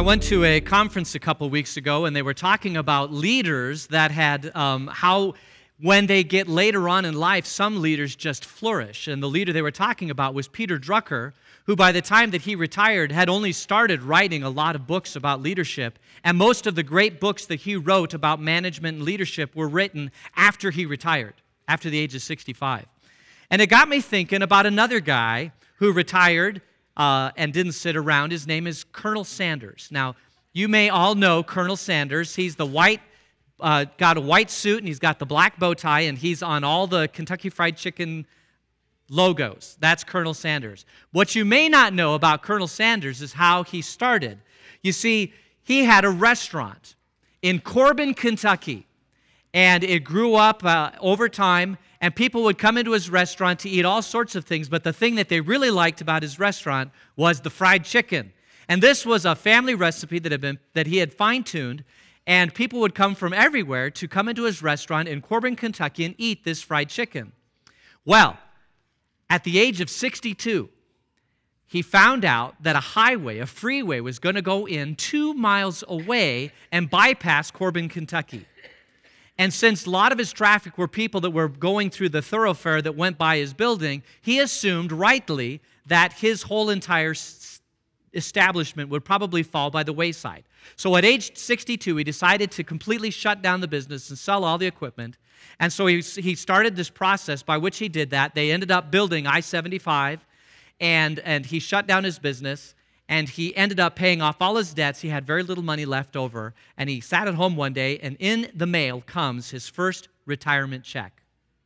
I went to a conference a couple weeks ago, and they were talking about leaders that had how when they get later on in life, some leaders just flourish. And the leader they were talking about was Peter Drucker, who by the time that he retired had only started writing a lot of books about leadership. And most of the great books that he wrote about management and leadership were written after he retired, after the age of 65. And it got me thinking about another guy who retired and didn't sit around. His name is Colonel Sanders. Now, you may all know Colonel Sanders. He's the got a white suit, and he's got the black bow tie, and he's on all the Kentucky Fried Chicken logos. That's Colonel Sanders. What you may not know about Colonel Sanders is how he started. You see, he had a restaurant in Corbin, Kentucky, and it grew up over time, and people would come into his restaurant to eat all sorts of things, but the thing that they really liked about his restaurant was the fried chicken. And this was a family recipe that he had fine-tuned, and people would come from everywhere to come into his restaurant in Corbin, Kentucky, and eat this fried chicken. Well, at the age of 62, he found out that a freeway was going to go in 2 miles away and bypass Corbin, Kentucky. And since a lot of his traffic were people that were going through the thoroughfare that went by his building, he assumed rightly that his whole entire establishment would probably fall by the wayside. So at age 62, he decided to completely shut down the business and sell all the equipment. And so he started this process by which he did that. They ended up building I-75, and he shut down his business, and he ended up paying off all his debts. He had very little money left over, and he sat at home one day, and in the mail comes his first retirement check,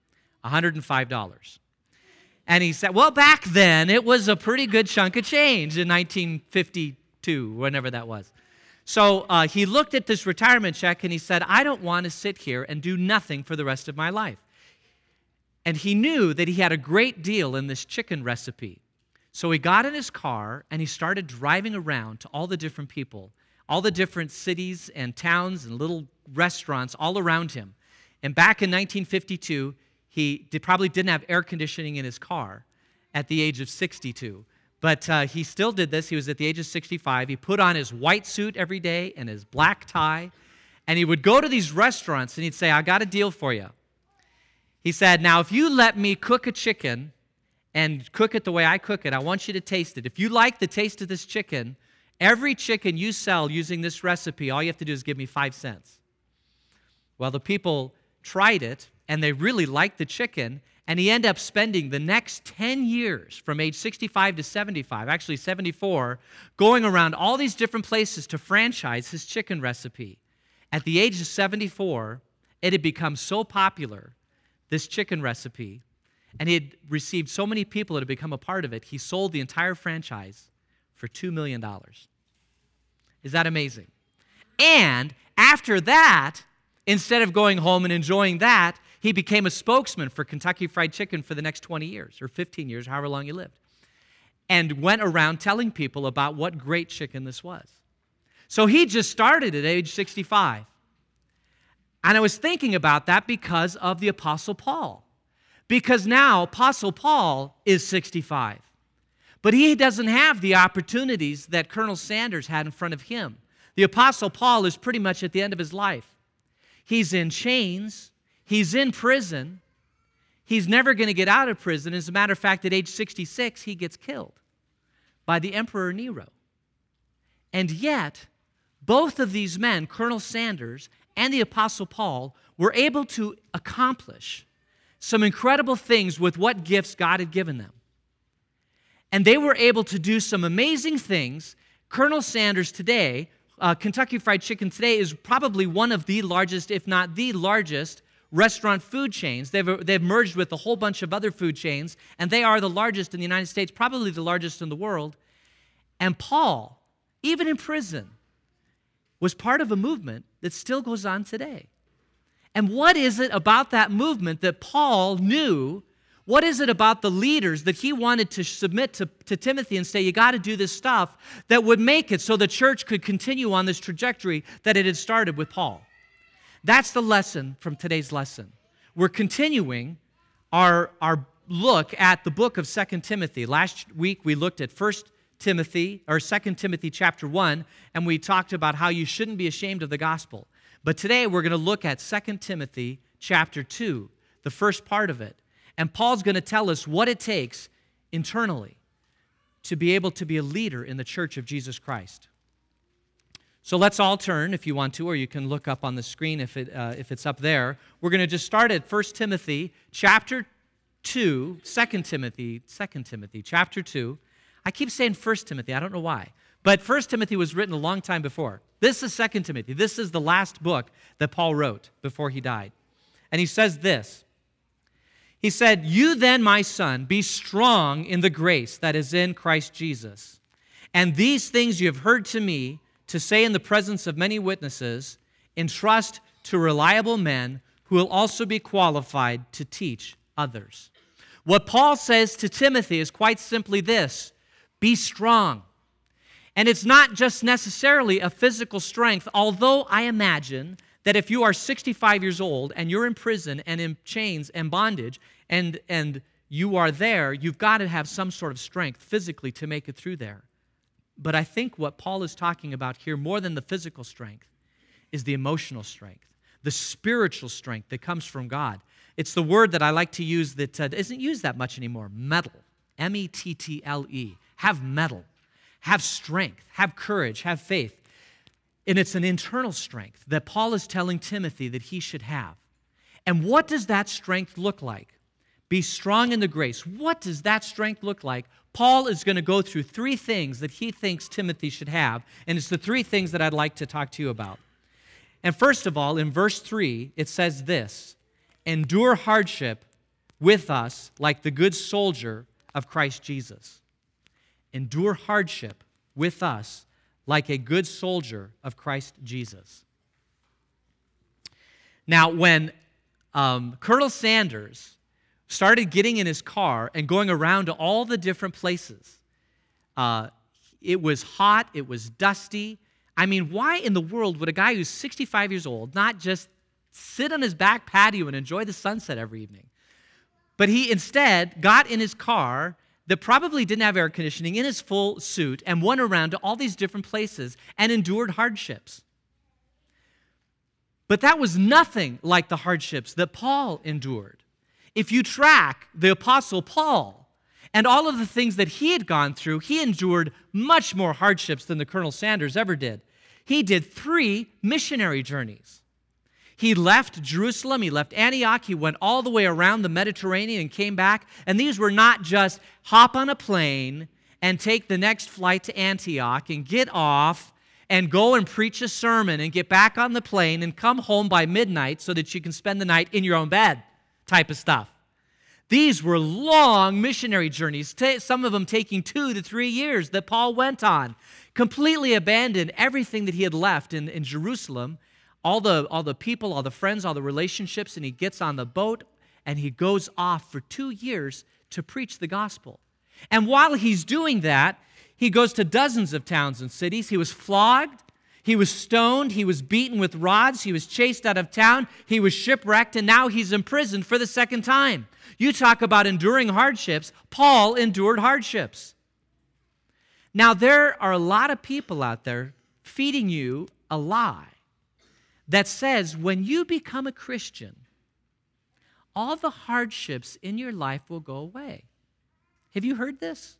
$105. And he said, well, back then, it was a pretty good chunk of change in 1952, whenever that was. So he looked at this retirement check, and he said, I don't want to sit here and do nothing for the rest of my life. And he knew that he had a great deal in this chicken recipe. So he got in his car, and he started driving around to all the different people, all the different cities and towns and little restaurants all around him. And back in 1952, he probably didn't have air conditioning in his car at the age of 62. But he still did this. He was at the age of 65. He put on his white suit every day and his black tie. And he would go to these restaurants, and he'd say, I got a deal for you. He said, now, if you let me cook a chicken and cook it the way I cook it, I want you to taste it. If you like the taste of this chicken, every chicken you sell using this recipe, all you have to do is give me 5 cents. Well, the people tried it, and they really liked the chicken, and he ended up spending the next 10 years from age 65 to 75, actually 74, going around all these different places to franchise his chicken recipe. At the age of 74, it had become so popular, this chicken recipe, and he had received so many people that had become a part of it, he sold the entire franchise for $2 million. Is that amazing? And after that, instead of going home and enjoying that, he became a spokesman for Kentucky Fried Chicken for the next 20 years or 15 years, however long he lived, and went around telling people about what great chicken this was. So he just started at age 65. And I was thinking about that because of the Apostle Paul. Because now Apostle Paul is 65. But he doesn't have the opportunities that Colonel Sanders had in front of him. The Apostle Paul is pretty much at the end of his life. He's in chains. He's in prison. He's never going to get out of prison. As a matter of fact, at age 66, he gets killed by the Emperor Nero. And yet, both of these men, Colonel Sanders and the Apostle Paul, were able to accomplish some incredible things with what gifts God had given them. And they were able to do some amazing things. Colonel Sanders today, Kentucky Fried Chicken today, is probably one of the largest, if not the largest, restaurant food chains. They've merged with a whole bunch of other food chains, and they are the largest in the United States, probably the largest in the world. And Paul, even in prison, was part of a movement that still goes on today. And what is it about that movement that Paul knew? What is it about the leaders that he wanted to submit to Timothy and say, you got to do this stuff, that would make it so the church could continue on this trajectory that it had started with Paul? That's the lesson from today's lesson. We're continuing our look at the book of 2 Timothy. Last week we looked at 1 Timothy, or 2 Timothy chapter 1, and we talked about how you shouldn't be ashamed of the gospel. But today we're going to look at 2 Timothy chapter 2, the first part of it. And Paul's going to tell us what it takes internally to be able to be a leader in the church of Jesus Christ. So let's all turn, if you want to, or you can look up on the screen if it's up there. We're going to just start at 1 Timothy chapter 2, 2 Timothy chapter 2. I keep saying 1 Timothy, I don't know why. But 1 Timothy was written a long time before. This is 2 Timothy. This is the last book that Paul wrote before he died. And he says this. He said, "You then, my son, be strong in the grace that is in Christ Jesus. And these things you have heard to me to say in the presence of many witnesses, entrust to reliable men who will also be qualified to teach others." What Paul says to Timothy is quite simply this: be strong. And it's not just necessarily a physical strength, although I imagine that if you are 65 years old and you're in prison and in chains and bondage and you are there, you've got to have some sort of strength physically to make it through there. But I think what Paul is talking about here, more than the physical strength, is the emotional strength, the spiritual strength that comes from God. It's the word that I like to use that isn't used that much anymore, mettle, M-E-T-T-L-E. Have mettle, have strength, have courage, have faith. And it's an internal strength that Paul is telling Timothy that he should have. And what does that strength look like? Be strong in the grace. What does that strength look like? Paul is going to go through three things that he thinks Timothy should have, and it's the three things that I'd like to talk to you about. And first of all, in verse 3, it says this: endure hardship with us like the good soldier of Christ Jesus. Endure hardship with us like a good soldier of Christ Jesus. Now, when Colonel Sanders started getting in his car and going around to all the different places, it was hot, it was dusty. I mean, why in the world would a guy who's 65 years old not just sit on his back patio and enjoy the sunset every evening? But he instead got in his car that probably didn't have air conditioning, in his full suit, and went around to all these different places and endured hardships. But that was nothing like the hardships that Paul endured. If you track the Apostle Paul and all of the things that he had gone through, he endured much more hardships than the Colonel Sanders ever did. He did 3 missionary journeys. He left Jerusalem, he left Antioch, he went all the way around the Mediterranean and came back. And these were not just hop on a plane and take the next flight to Antioch and get off and go and preach a sermon and get back on the plane and come home by midnight so that you can spend the night in your own bed type of stuff. These were long missionary journeys, some of them taking 2 to 3 years that Paul went on, completely abandoned everything that he had left in Jerusalem, all the people, all the friends, all the relationships, and he gets on the boat and he goes off for 2 years to preach the gospel. And while he's doing that, he goes to dozens of towns and cities. He was flogged, he was stoned, he was beaten with rods, he was chased out of town, he was shipwrecked, and now he's imprisoned for the second time. You talk about enduring hardships. Paul endured hardships. Now, there are a lot of people out there feeding you a lie that says when you become a Christian, all the hardships in your life will go away. Have you heard this?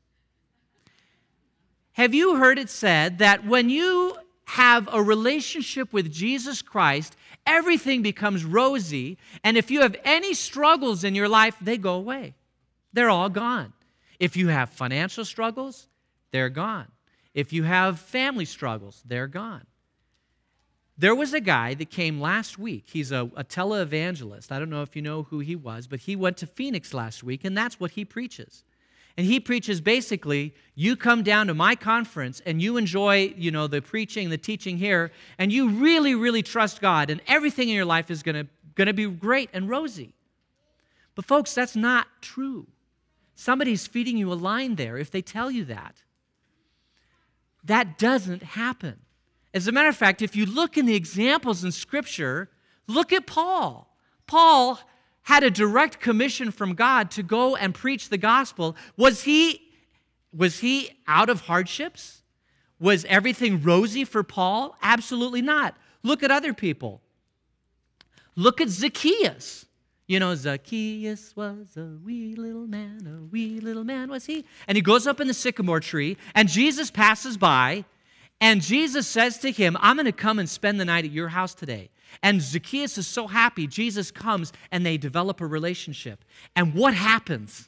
Have you heard it said that when you have a relationship with Jesus Christ, everything becomes rosy, and if you have any struggles in your life, they go away. They're all gone. If you have financial struggles, they're gone. If you have family struggles, they're gone. There was a guy that came last week. He's a televangelist. I don't know if you know who he was, but he went to Phoenix last week, and that's what he preaches. And he preaches basically, you come down to my conference and you enjoy, the preaching, the teaching here, and you really, really trust God, and everything in your life is going to be great and rosy. But folks, that's not true. Somebody's feeding you a line there if they tell you that. That doesn't happen. As a matter of fact, if you look in the examples in Scripture, look at Paul. Paul had a direct commission from God to go and preach the gospel. Was he Was he out of hardships? Was everything rosy for Paul? Absolutely not. Look at other people. Look at Zacchaeus. You know, Zacchaeus was a wee little man was he. And he goes up in the sycamore tree, and Jesus passes by, and Jesus says to him, I'm going to come and spend the night at your house today. And Zacchaeus is so happy. Jesus comes, and they develop a relationship. And what happens?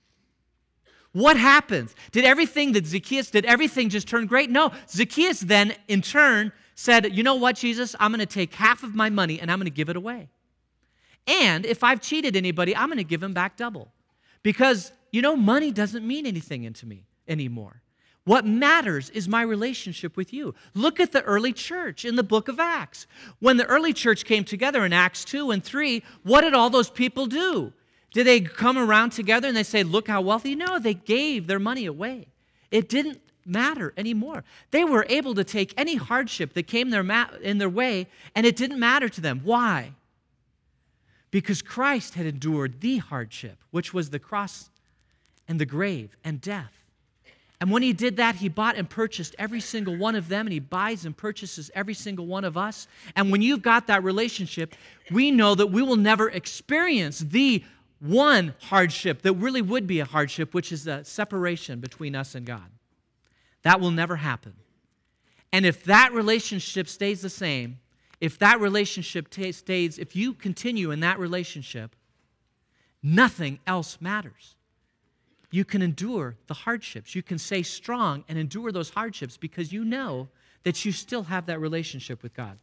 What happens? Did everything just turn great? No. Zacchaeus then, in turn, said, you know what, Jesus? I'm going to take half of my money, and I'm going to give it away. And if I've cheated anybody, I'm going to give them back double. Because, money doesn't mean anything to me anymore. What matters is my relationship with you. Look at the early church in the book of Acts. When the early church came together in Acts 2 and 3, what did all those people do? Did they come around together and they say, look how wealthy? No, they gave their money away. It didn't matter anymore. They were able to take any hardship that came in their way, and it didn't matter to them. Why? Because Christ had endured the hardship, which was the cross and the grave and death. And when he did that, he bought and purchased every single one of them, and he buys and purchases every single one of us. And when you've got that relationship, we know that we will never experience the one hardship that really would be a hardship, which is the separation between us and God. That will never happen. And if that relationship stays the same, if you continue in that relationship, nothing else matters. You can endure the hardships. You can stay strong and endure those hardships because you know that you still have that relationship with God.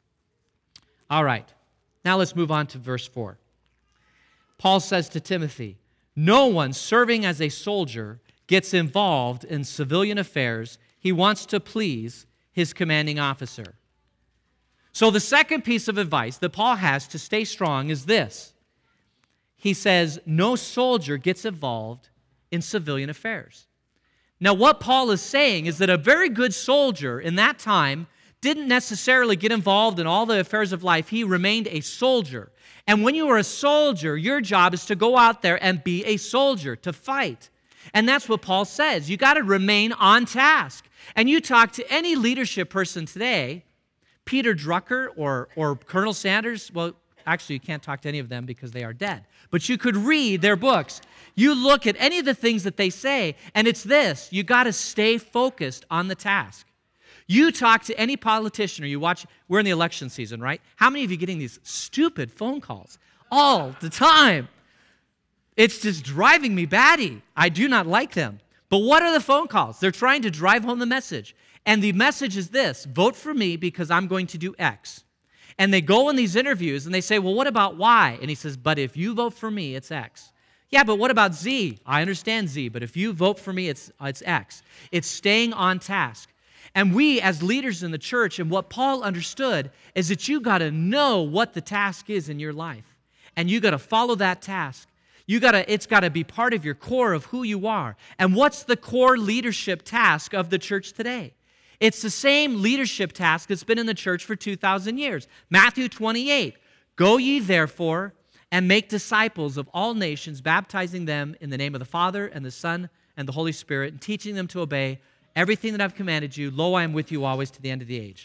All right, now let's move on to verse 4. Paul says to Timothy, no one serving as a soldier gets involved in civilian affairs. He wants to please his commanding officer. So the second piece of advice that Paul has to stay strong is this. He says, no soldier gets involved in civilian affairs. Now, what Paul is saying is that a very good soldier in that time didn't necessarily get involved in all the affairs of life. He remained a soldier. And when you are a soldier, your job is to go out there and be a soldier, to fight. And that's what Paul says. You got to remain on task. And you talk to any leadership person today, Peter Drucker or Colonel Sanders, well, actually, you can't talk to any of them because they are dead. But you could read their books. You look at any of the things that they say, and it's this. You got to stay focused on the task. You talk to any politician or you watch, we're in the election season, right? How many of you are getting these stupid phone calls all the time? It's just driving me batty. I do not like them. But what are the phone calls? They're trying to drive home the message. And the message is this: vote for me because I'm going to do X. And they go in these interviews and they say, well, what about Y? And he says, but if you vote for me, it's X. Yeah, but what about Z? I understand Z, but if you vote for me, it's X. It's staying on task. And we, as leaders in the church, and what Paul understood is that you got to know what the task is in your life. And you got to follow that task. It's got to be part of your core of who you are. And what's the core leadership task of the church today? It's the same leadership task that's been in the church for 2,000 years. Matthew 28, go ye therefore and make disciples of all nations, baptizing them in the name of the Father and the Son and the Holy Spirit, and teaching them to obey everything that I've commanded you. Lo, I am with you always to the end of the age.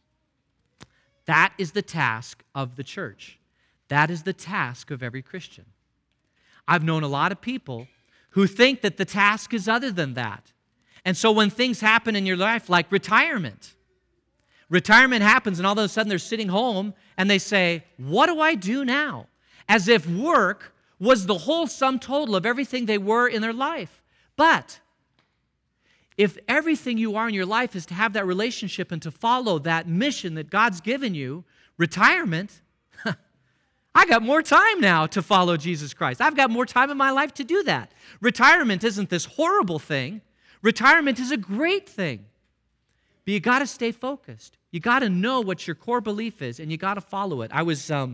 That is the task of the church. That is the task of every Christian. I've known a lot of people who think that the task is other than that. And so when things happen in your life, like retirement happens and all of a sudden they're sitting home and they say, what do I do now? As if work was the whole sum total of everything they were in their life. But if everything you are in your life is to have that relationship and to follow that mission that God's given you, retirement, I got more time now to follow Jesus Christ. I've got more time in my life to do that. Retirement isn't this horrible thing. Retirement is a great thing. But you got to stay focused. You got to know what your core belief is, and you got to follow it. I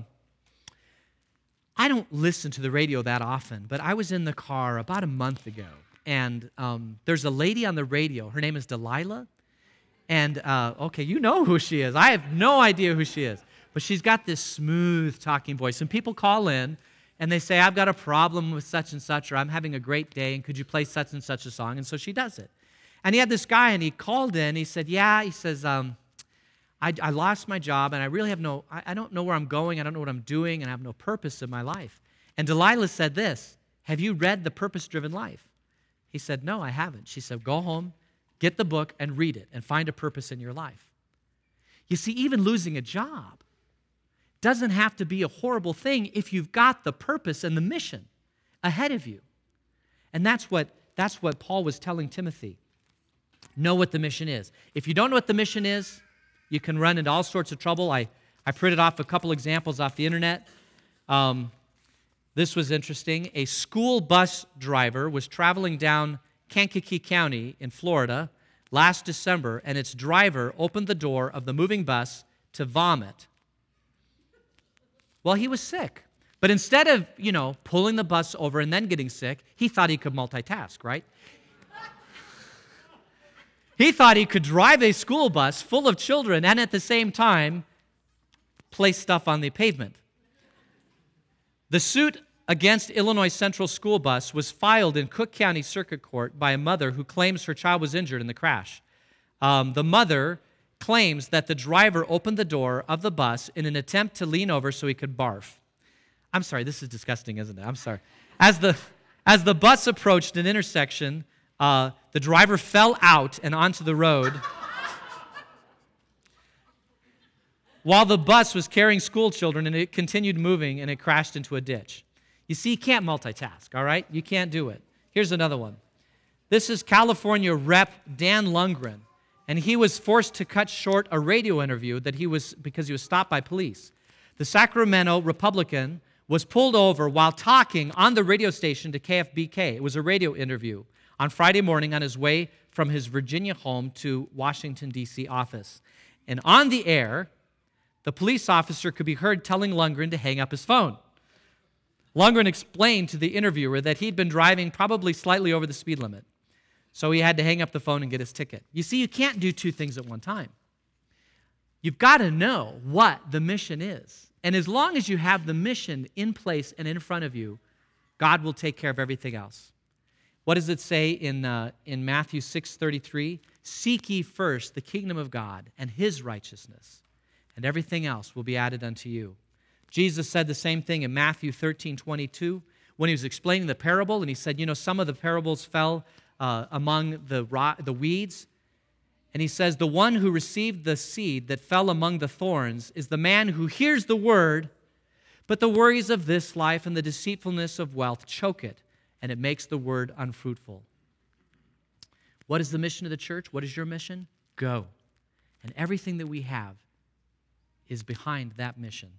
don't listen to the radio that often, but I was in the car about a month ago, and there's a lady on the radio. Her name is Delilah. And, okay, you know who she is. I have no idea who she is. But she's got this smooth talking voice. And people call in, and they say, I've got a problem with such and such, or I'm having a great day, and could you play such and such a song? And so she does it. And he had this guy, and he called in. He said, yeah, he says, I lost my job, and I really have I don't know where I'm going. I don't know what I'm doing, and I have no purpose in my life. And Delilah said this, have you read The Purpose-Driven Life? He said, no, I haven't. She said, go home, get the book, and read it, and find a purpose in your life. You see, even losing a job doesn't have to be a horrible thing if you've got the purpose and the mission ahead of you. And that's what Paul was telling Timothy. Know what the mission is. If you don't know what the mission is, you can run into all sorts of trouble. I printed off a couple examples off the internet. This was interesting. A school bus driver was traveling down Kankakee County in Florida last December, and its driver opened the door of the moving bus to vomit. Well, he was sick. But instead of, pulling the bus over and then getting sick, he thought he could multitask, right? He thought he could drive a school bus full of children and at the same time place stuff on the pavement. The suit against Illinois Central School Bus was filed in Cook County Circuit Court by a mother who claims her child was injured in the crash. The mother claims that the driver opened the door of the bus in an attempt to lean over so he could barf. I'm sorry, this is disgusting, isn't it? I'm sorry. As the bus approached an intersection, the driver fell out and onto the road while the bus was carrying school children, and it continued moving, and it crashed into a ditch. You see, you can't multitask, all right? You can't do it. Here's another one. This is California Rep. Dan Lundgren, and he was forced to cut short a radio interview because he was stopped by police. The Sacramento Republican was pulled over while talking on the radio station to KFBK. It was a radio interview on Friday morning on his way from his Virginia home to Washington, D.C. office. And on the air, the police officer could be heard telling Lundgren to hang up his phone. Lundgren explained to the interviewer that he'd been driving probably slightly over the speed limit, so he had to hang up the phone and get his ticket. You see, you can't do two things at one time. You've got to know what the mission is. And as long as you have the mission in place and in front of you, God will take care of everything else. What does it say in Matthew 6:33? Seek ye first the kingdom of God and his righteousness, and everything else will be added unto you. Jesus said the same thing in Matthew 13:22 when he was explaining the parable, and he said, some of the parables fell among the weeds. And he says, the one who received the seed that fell among the thorns is the man who hears the word, but the worries of this life and the deceitfulness of wealth choke it, and it makes the word unfruitful. What is the mission of the church? What is your mission? Go. And everything that we have is behind that mission.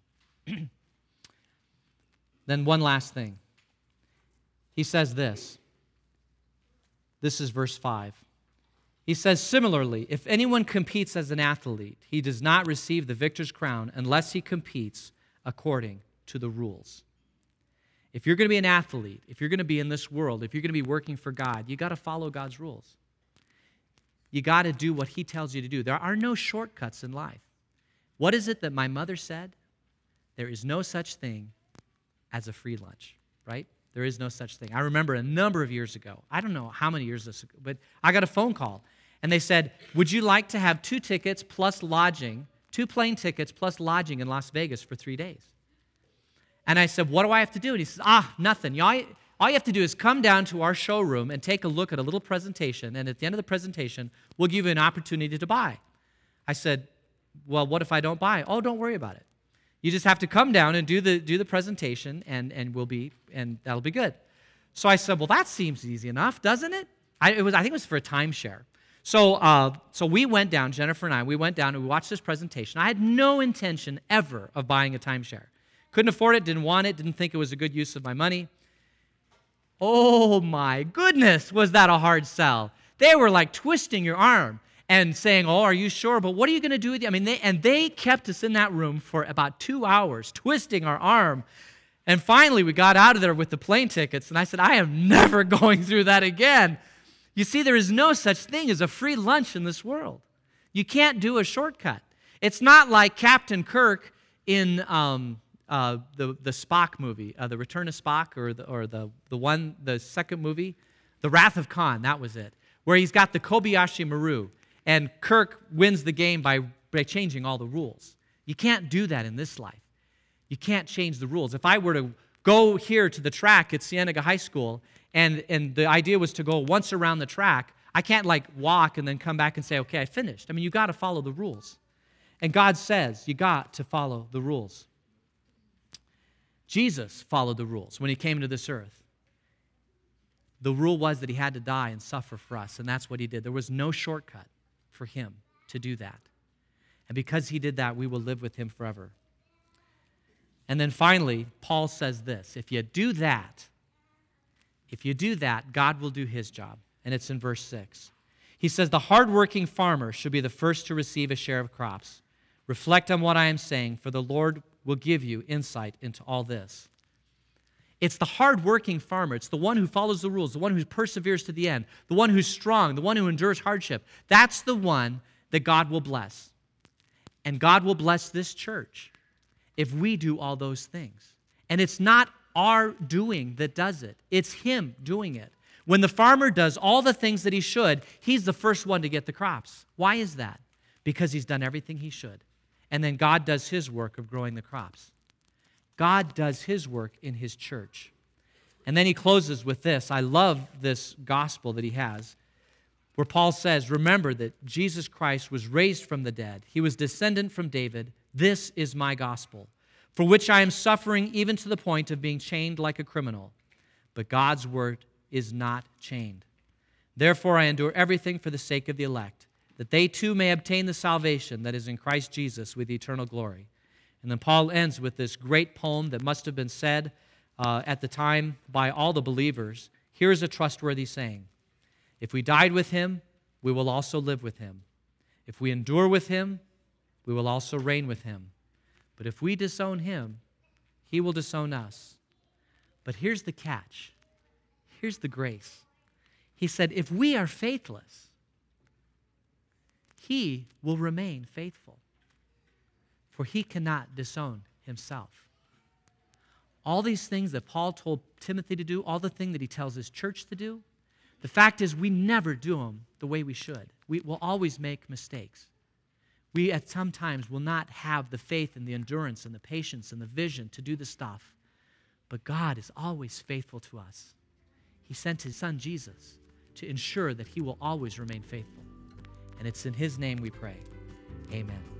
Then one last thing. He says this. This is verse 5. He says, similarly, if anyone competes as an athlete, he does not receive the victor's crown unless he competes according to the rules. If you're going to be an athlete, if you're going to be in this world, if you're going to be working for God, you got to follow God's rules. You got to do what he tells you to do. There are no shortcuts in life. What is it that my mother said? There is no such thing as a free lunch, right? There is no such thing. I remember a number of years ago, I don't know how many years this ago, but I got a phone call, and they said, would you like to have 2 tickets plus lodging, 2 plane tickets plus lodging in Las Vegas for 3 days? And I said, what do I have to do? And he says, nothing. All you have to do is come down to our showroom and take a look at a little presentation, and at the end of the presentation, we'll give you an opportunity to buy. I said, well, what if I don't buy? Oh, don't worry about it. You just have to come down and do the presentation, and that'll be good. So I said, well, that seems easy enough, doesn't it? I think it was for a timeshare. So we went down, Jennifer and I, we went down and we watched this presentation. I had no intention ever of buying a timeshare. Couldn't afford it, didn't want it, didn't think it was a good use of my money. Oh my goodness, was that a hard sell. They were like twisting your arm and saying, oh, are you sure? But what are you going to do with it? They kept us in that room for about 2 hours, twisting our arm. And finally, we got out of there with the plane tickets, and I said, I am never going through that again. You see, there is no such thing as a free lunch in this world. You can't do a shortcut. It's not like Captain Kirk in the Spock movie, the Return of Spock, or the second movie, The Wrath of Khan. That was it, where he's got the Kobayashi Maru, and Kirk wins the game by changing all the rules. You can't do that in this life. You can't change the rules. If I were to go here to the track at Cienega High School, and the idea was to go once around the track, I can't walk and then come back and say, okay, I finished. I mean, you got to follow the rules. And God says you got to follow the rules. Jesus followed the rules when he came to this earth. The rule was that he had to die and suffer for us, and that's what he did. There was no shortcut for him to do that. And because he did that, we will live with him forever. And then finally, Paul says this, if you do that, God will do his job. And it's in verse 6. He says, the hardworking farmer should be the first to receive a share of crops. Reflect on what I am saying, for the Lord will give you insight into all this. It's the hardworking farmer. It's the one who follows the rules, the one who perseveres to the end, the one who's strong, the one who endures hardship. That's the one that God will bless. And God will bless this church if we do all those things. And it's not our doing that does it. It's him doing it. When the farmer does all the things that he should, he's the first one to get the crops. Why is that? Because he's done everything he should. And then God does his work of growing the crops. God does his work in his church. And then he closes with this. I love this gospel that he has, where Paul says, remember that Jesus Christ was raised from the dead. He was descendant from David. This is my gospel, for which I am suffering even to the point of being chained like a criminal. But God's word is not chained. Therefore I endure everything for the sake of the elect, that they too may obtain the salvation that is in Christ Jesus with eternal glory. And then Paul ends with this great poem that must have been said at the time by all the believers. Here's a trustworthy saying. If we died with him, we will also live with him. If we endure with him, we will also reign with him. But if we disown him, he will disown us. But here's the catch. Here's the grace. He said, if we are faithless, he will remain faithful, for he cannot disown himself. All these things that Paul told Timothy to do, all the things that he tells his church to do, the fact is we never do them the way we should. We will always make mistakes. We at some times will not have the faith and the endurance and the patience and the vision to do the stuff. But God is always faithful to us. He sent his son Jesus to ensure that he will always remain faithful. And it's in his name we pray. Amen.